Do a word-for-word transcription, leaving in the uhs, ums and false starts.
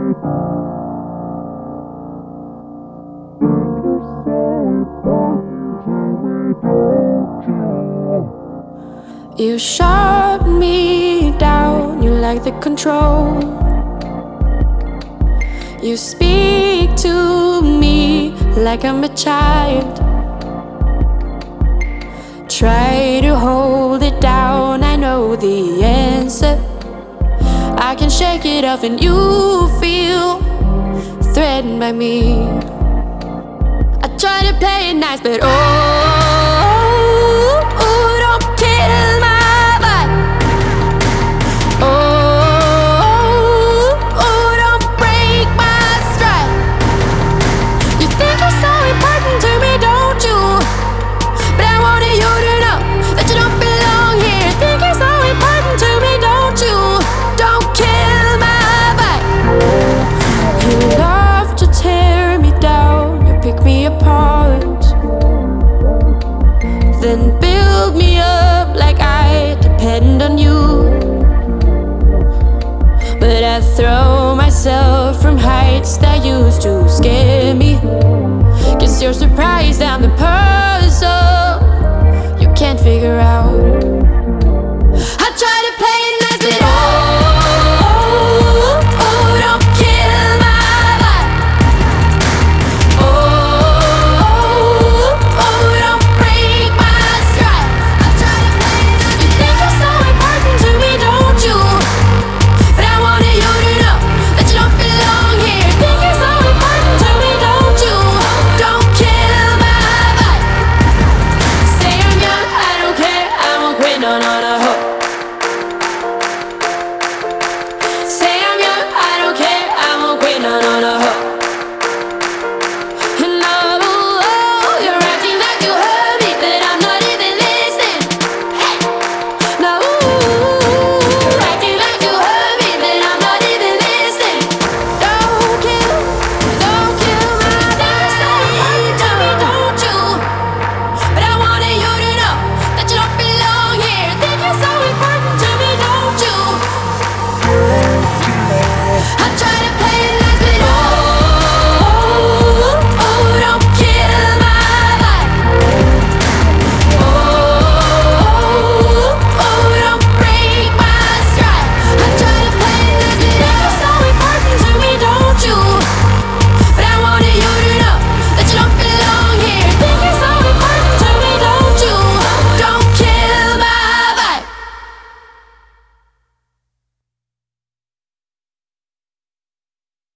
You shut me down, you like the control. You speak to me like I'm a child. Try to hold it down, I know the answer. I can shake it off and you feel threatened by me. I try to play it nice, but oh, oh, don't kill my vibe. Oh, oh, don't break my stride. You think you're so important to me, don't you? But I wanted you to know that you don't belong here. Think you're so important to me, don't you? Don't kill my vibe. You love to tear me down, you pick me apart, then build me up like I depend on you. But I throw myself from heights that used to scare me. Guess you're surprised I'm the puzzle you can't figure out.